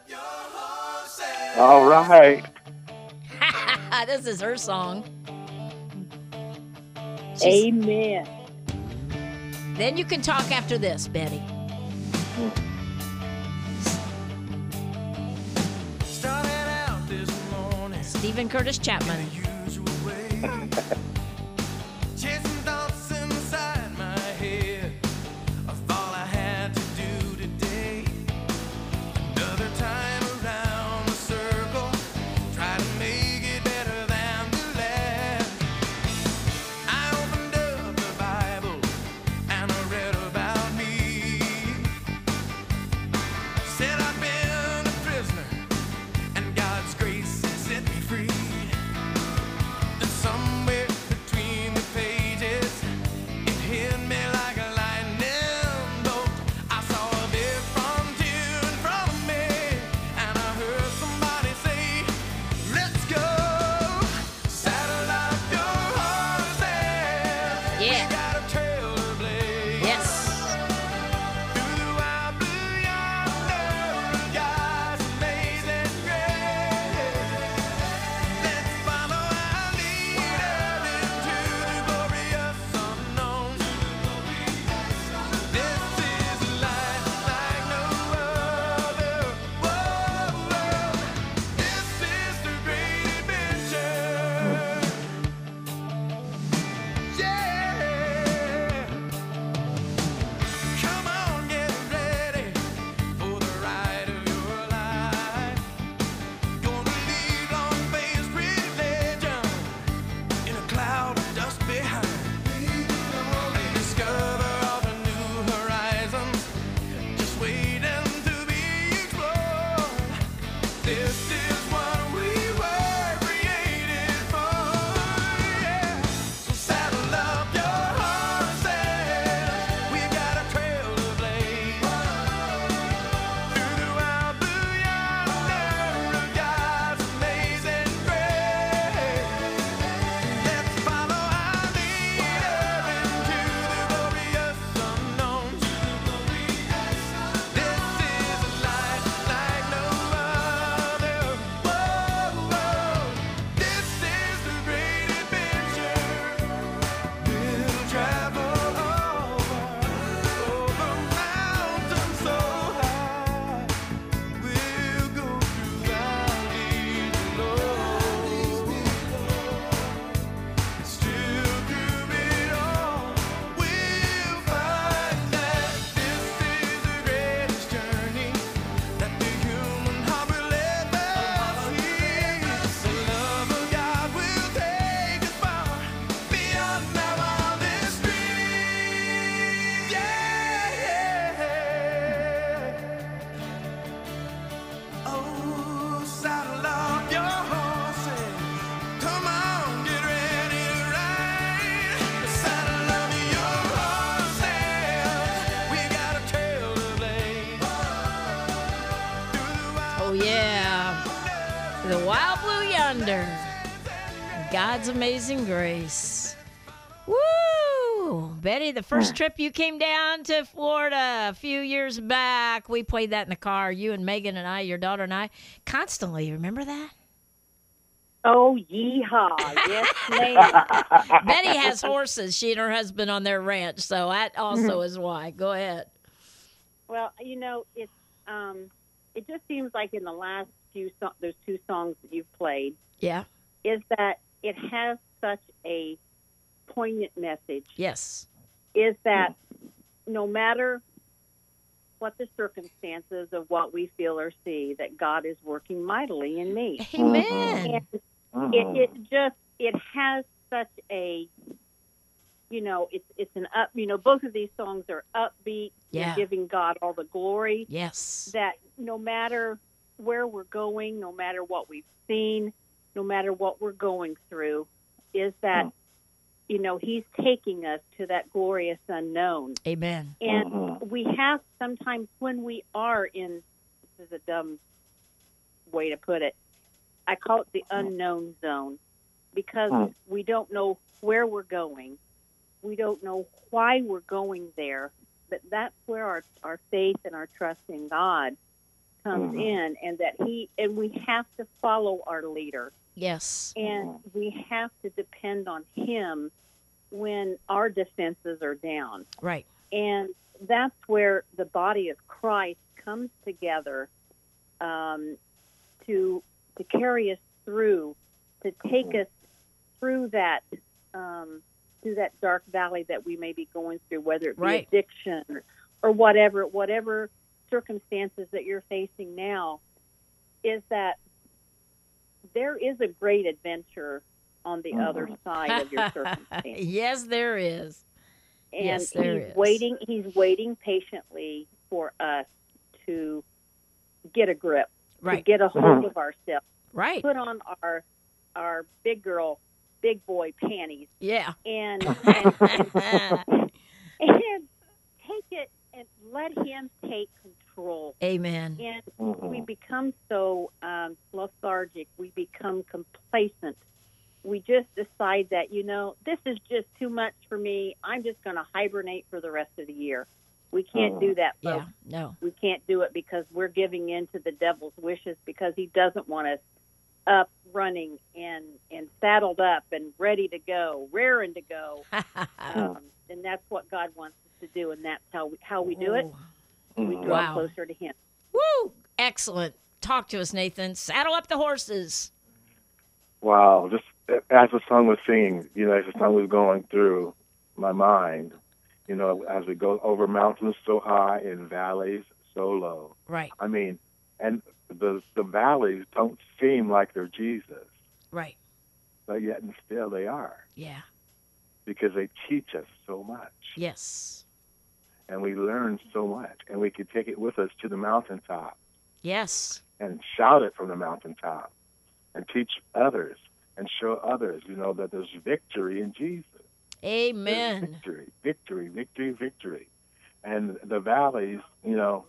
All right. This is her song. She's- Amen. Then you can talk after this, Betty. Started out this morning, Stephen Curtis Chapman. usual way. Chasing thoughts inside my head of all I had to do today. Another time around the circle, try to make it better than the last. I opened up the Bible and I read about me. Said I've been a prisoner and God's grace has set me free. And somewhere Alexander. God's Amazing Grace. Woo! Betty, the first trip you came down to Florida a few years back, we played that in the car. You and Megan and I, your daughter and I, constantly. You remember that? Oh, yeehaw. Yes, ma'am. Betty has horses. She and her husband on their ranch, so that also is why. Go ahead. Well, you know, it's um, it just seems like in the last few so- those two songs that you've played, Yeah. is that it has such a poignant message. Yes. Is that no matter what the circumstances of what we feel or see, that God is working mightily in me. Amen. And it, it just it has such a, you know, it's it's an up. You know, both of these songs are upbeat. Yeah. They're giving God all the glory. Yes. That no matter where we're going, no matter what we've seen, no matter what we're going through, is that, you know, He's taking us to that glorious unknown. Amen. And Mhm. we have sometimes when we are in, this is a dumb way to put it, I call it the unknown zone, because Mm. we don't know where we're going. We don't know why we're going there, but that's where our, our faith and our trust in God comes Mhm. in, and that He, and we have to follow our leader, Yes. and we have to depend on Him when our defenses are down. Right. And that's where the body of Christ comes together um, to to carry us through, to take us through that um, through that dark valley that we may be going through, whether it be Right. addiction or, or whatever, whatever circumstances that you're facing now. Is that there is a great adventure on the other side of your circumstance. Yes, there is. And Yes, there he's is. waiting he's waiting patiently for us to get a grip, to Right. get a hold of ourselves, Right. put on our our big girl, big boy panties, Yeah. and and, and, and take it and let Him take control. Amen. And Mhm. we become so um, lethargic. We become complacent. We just decide that, you know, this is just too much for me. I'm just going to hibernate for the rest of the year. We can't do that, folks. Yeah. No. We can't do it because we're giving in to the devil's wishes, because he doesn't want us up, running, and, and saddled up and ready to go, raring to go. Um, and that's what God wants us to do, and that's how we, how we do it. We draw Wow. closer to Him. Woo! Excellent. Talk to us, Nathan. Saddle up the horses. Wow, just as the song was singing, you know, as the song was going through my mind, you know, as we go over mountains so high and valleys so low. Right. I mean, and the the valleys don't seem like they're Jesus, Right. but yet and still they are, Yeah. because they teach us so much, Yes. and we learn so much, and we can take it with us to the mountaintop Yes. and shout it from the mountaintop and teach others and show others, you know, that there's victory in Jesus. There's Amen. victory, victory, victory, victory. And the valleys, you know,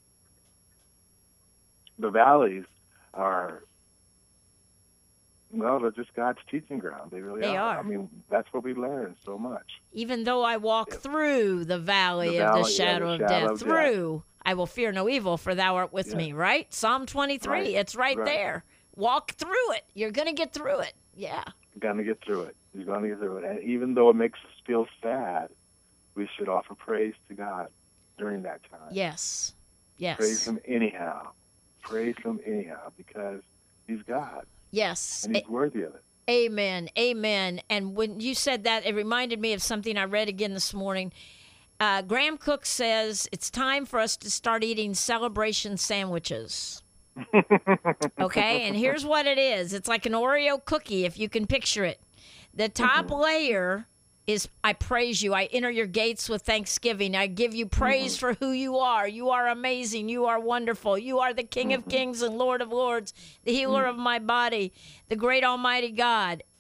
the valleys are, well, they're just God's teaching ground. They really They are. I mean, that's where we learn so much. Even though I walk through the valley The of the valley, yeah, the shadow of shadow death, of death. through, I will fear no evil, for thou art with Yeah. me, right? Psalm twenty-three, Right. it's right, Right. there. Walk through it. You're going to get through it. Yeah. You're going to get through it. You're going to get through it. And even though it makes us feel sad, we should offer praise to God during that time. Yes. Praise Yes. Him anyhow. Praise Him anyhow, because He's God, Yes. and He's worthy of it. Amen. Amen. And when you said that, it reminded me of something I read again this morning. Uh, Graham Cook says it's time for us to start eating celebration sandwiches. Okay? And here's what it is. It's like an Oreo cookie, if you can picture it. The top layer is I praise you. I enter your gates with thanksgiving. I give you praise for who you are. You are amazing. You are wonderful. You are the King of kings and Lord of lords, the healer of my body, the great almighty God.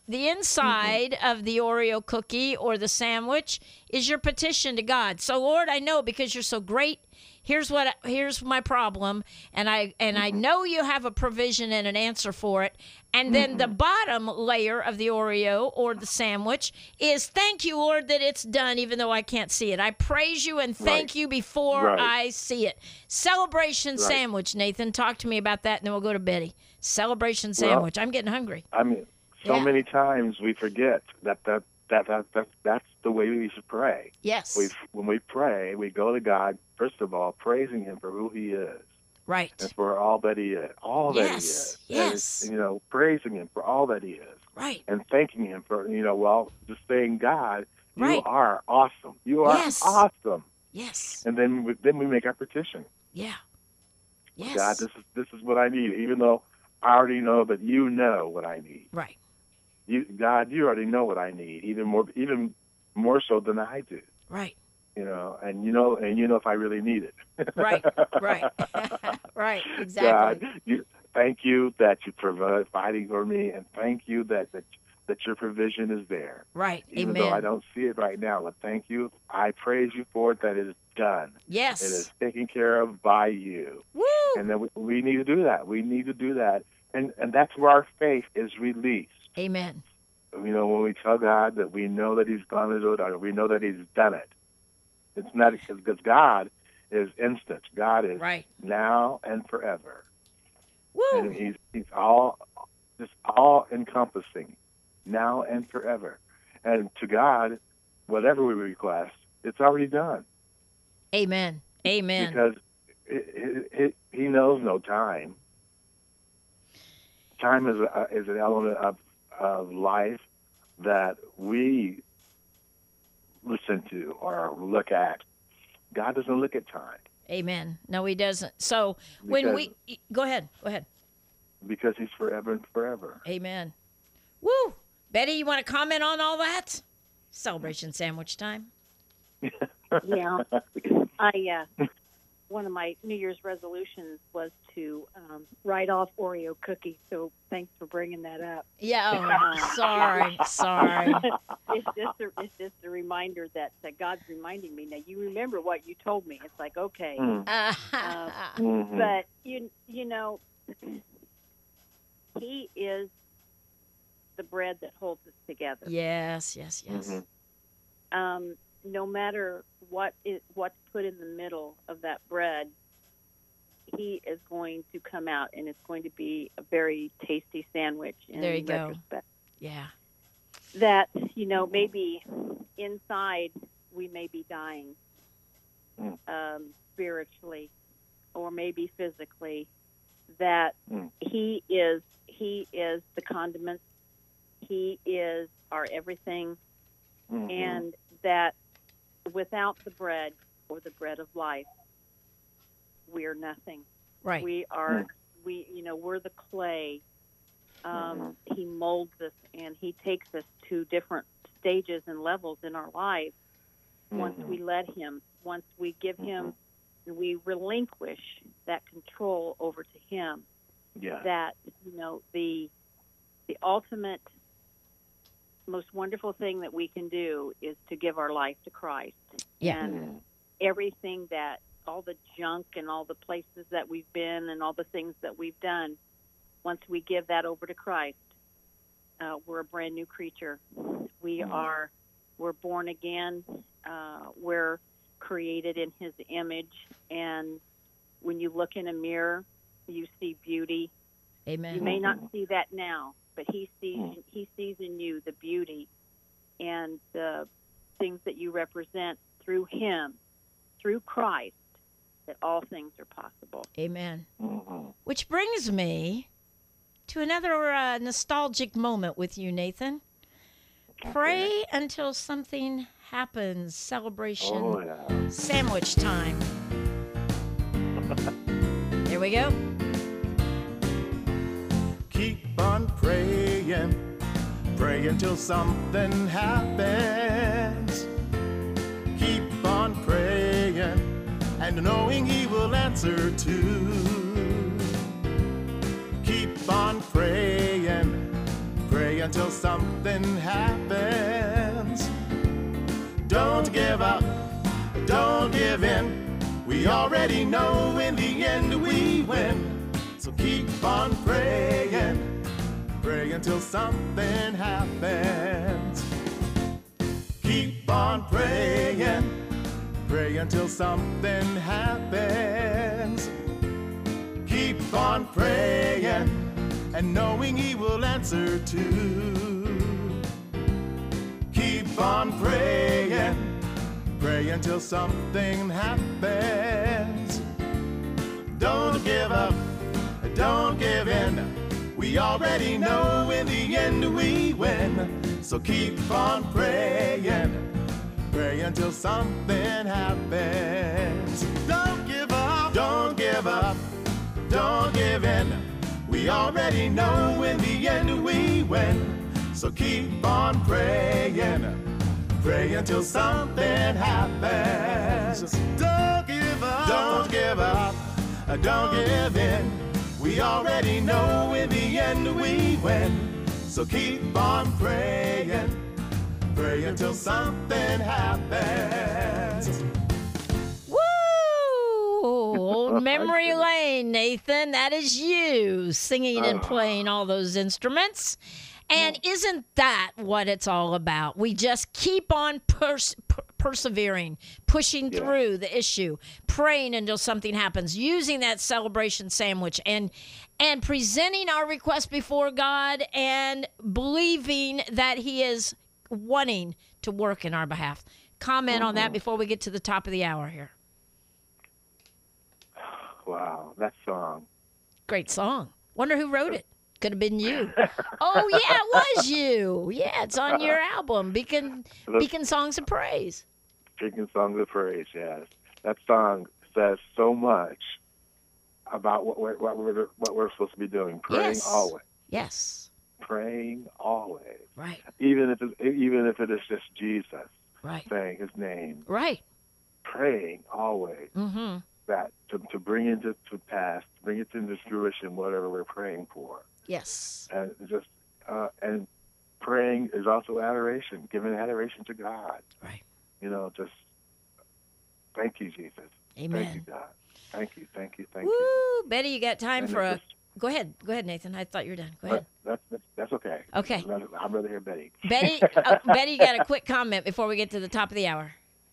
the inside mm-hmm. of the Oreo cookie or the sandwich is your petition to God. So, Lord, I know because you're so great. Here's what. Here's my problem, and I and mm-hmm. I know you have a provision and an answer for it. And then mm-hmm. the bottom layer of the Oreo or the sandwich is thank you, Lord, that it's done, even though I can't see it. I praise you and thank right. you before right. I see it. Celebration right. sandwich, Nathan. Talk to me about that, and then we'll go to Betty. Celebration sandwich. Well, I'm getting hungry. I mean, so yeah. many times we forget that that, that, that, that that's the way we should pray. Yes. We when we pray, we go to God, first of all, praising him for who he is. Right. And for all that he is. All yes. that he is. Yes. And, you know, praising him for all that he is. Right. And thanking him for, you know, well, just saying, God, you right. are awesome. You are yes. awesome. Yes. And then we, then we make our petition. Yeah. Yes. God, this is this is what I need, even though I already know that you know what I need. Right. You, God, you already know what I need, even more, even more so than I do. Right. You know, and you know, and you know if I really need it. Right. Right. Right. Exactly. God, you, thank you that you provide fighting for me, and thank you that that that your provision is there. Right. Even Amen. though I don't see it right now, but thank you. I praise you for it. That it is done. Yes. It is taken care of by you. Woo! And then we, we need to do that. We need to do that, and and that's where our faith is released. Amen. You know, when we tell God that we know that he's going to do it, or we know that he's done it. It's not because God is instant. God is right. now and forever. Woo! And he's he's all just all encompassing, now and forever. And to God, whatever we request, it's already done. Amen. Amen. Because it, it, it, he knows no time. Time is a, is an element of of life that we listen to or look at. God doesn't look at time. Amen. No, he doesn't. So when because, we go ahead, go ahead. Because he's forever and forever. Amen. Woo! Betty, you want to comment on all that? Celebration sandwich time. Yeah. I uh, one of my New Year's resolutions was to um, write off Oreo cookies. So thanks for bringing that up. Yeah. Oh, sorry. Sorry. It's just a, it's just a reminder that, that God's reminding me. Now you remember what you told me. It's like okay, mm. uh, mm-hmm. but you you know, He is the bread that holds us together. Yes. Yes. Yes. Mm-hmm. Um, no matter what is what's put in the middle of that bread, he is going to come out, and it's going to be a very tasty sandwich. In there you retrospect. go. Yeah. That, you know, maybe inside we may be dying mm. um, spiritually or maybe physically. That mm. he is he is the condiment. He is our everything, mm-hmm. and that without the bread or the bread of life, we are nothing. Right. We are, we you know, we're the clay. Um, mm-hmm. He molds us, and he takes us to different stages and levels in our life. Mm-hmm. Once we let him, once we give him, mm-hmm. we relinquish that control over to him. Yeah. That, you know, the the ultimate, most wonderful thing that we can do is to give our life to Christ. Yeah. And mm-hmm. everything that, all the junk and all the places that we've been and all the things that we've done, once we give that over to Christ, uh, we're a brand new creature. We mm-hmm. are, we're born again. Uh, we're created in his image. And when you look in a mirror, you see beauty. Amen. You may not see that now, but he sees Mm. he sees in you the beauty and the things that you represent through him, through Christ, that all things are possible. Amen. Mm-hmm. Which brings me to another uh, nostalgic moment with you, Nathan. Okay. Pray until something happens. Celebration. Oh, yeah. Sandwich time. Here we go. Keep on praying, pray until something happens. Keep on praying, and knowing he will answer too. Keep on praying, pray until something happens. Don't give up, don't give in. We already know in the end we win. So keep on praying, pray until something happens. Keep on praying, pray until something happens. Keep on praying, and knowing He will answer too. Keep on praying, pray until something happens. Don't give up, don't give in. We already know in the end we win. So keep on praying, pray until something happens. Don't give up, don't give up, don't give in. We already know in the end we win. So keep on praying, pray until something happens. Don't give up, don't give up, don't give in. We already know in the end we win. So keep on praying, pray until something happens. Woo! Old memory lane, Nathan. That is you singing and playing all those instruments. And isn't that what it's all about? We just keep on pers- per- persevering, pushing Yeah. through the issue, praying until something happens, using that celebration sandwich and and presenting our request before God and believing that He is wanting to work in our behalf. Comment on that before we get to the top of the hour here. Wow, that song. Great song. Wonder who wrote it. Could have been you. Oh, yeah, it was you. Yeah, it's on your album, Beacon Beacon Songs of Praise. Beacon Songs of Praise, yes. That song says so much about what we're, what we're, what we're supposed to be doing. Praying Yes. always. Yes. Praying always. Right. Even if, it, even if it is just Jesus Right. saying His name. Right. Praying always. Mm-hmm. That to, to bring into to pass, to bring it into fruition, whatever we're praying for. Yes. And just uh, and praying is also adoration, giving adoration to God. Right. You know, just thank you, Jesus. Amen. Thank you, God. Thank you, thank you, thank Woo, you. Betty, you got time And for it a... just- Go ahead. Go ahead, Nathan. I thought you were done. Go ahead. That's, that's, that's okay. Okay. I'd rather, I'd rather hear Betty. Betty, uh, Betty, you got a quick comment before we get to the top of the hour.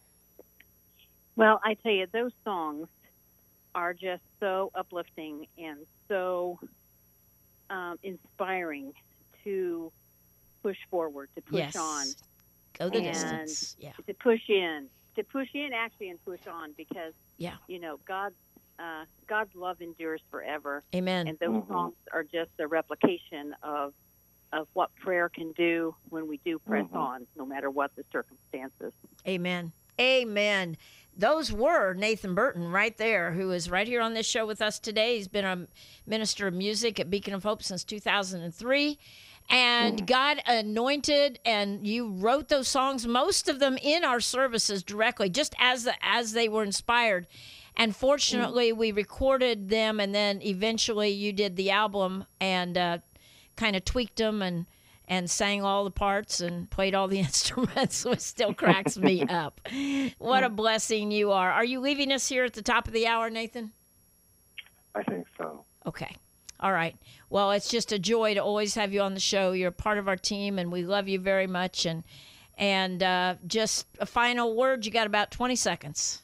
Well, I tell you, those songs are just so uplifting and so um, inspiring to push forward, to push Yes. on, Go the And- distance. Yeah. to push in, to push in actually and push on because, Yeah. you know, God's, uh, God's love endures forever. Amen. And those Mhm. songs are just a replication of of what prayer can do when we do press Mhm. on, no matter what the circumstances. Amen. Amen. Those were Nathan Burton right there, who is right here on this show with us today. He's been a minister of music at Beacon of Hope since two thousand three. And God anointed, and you wrote those songs, most of them in our services directly, just as the, as they were inspired. And fortunately, we recorded them, and then eventually you did the album and uh, kind of tweaked them and and sang all the parts and played all the instruments, which still cracks me up. What a blessing you are. Are you leaving us here at the top of the hour, Nathan? I think so. Okay. All right. Well, it's just a joy to always have you on the show. You're part of our team, and we love you very much. And and uh, just a final word. You got about twenty seconds.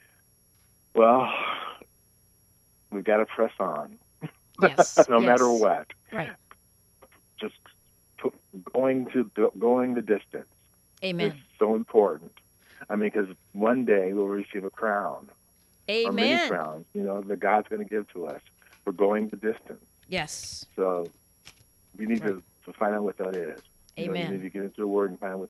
Well, we've got to press on, Yes. no yes. matter what. Right. Just p- going to going the distance Amen. is so important. I mean, because one day we'll receive a crown or many Amen. crowns, you know, that God's going to give to us for going the distance. Yes. So we need to, to find out what that is. You know, Amen. you need to get into the Word and find out what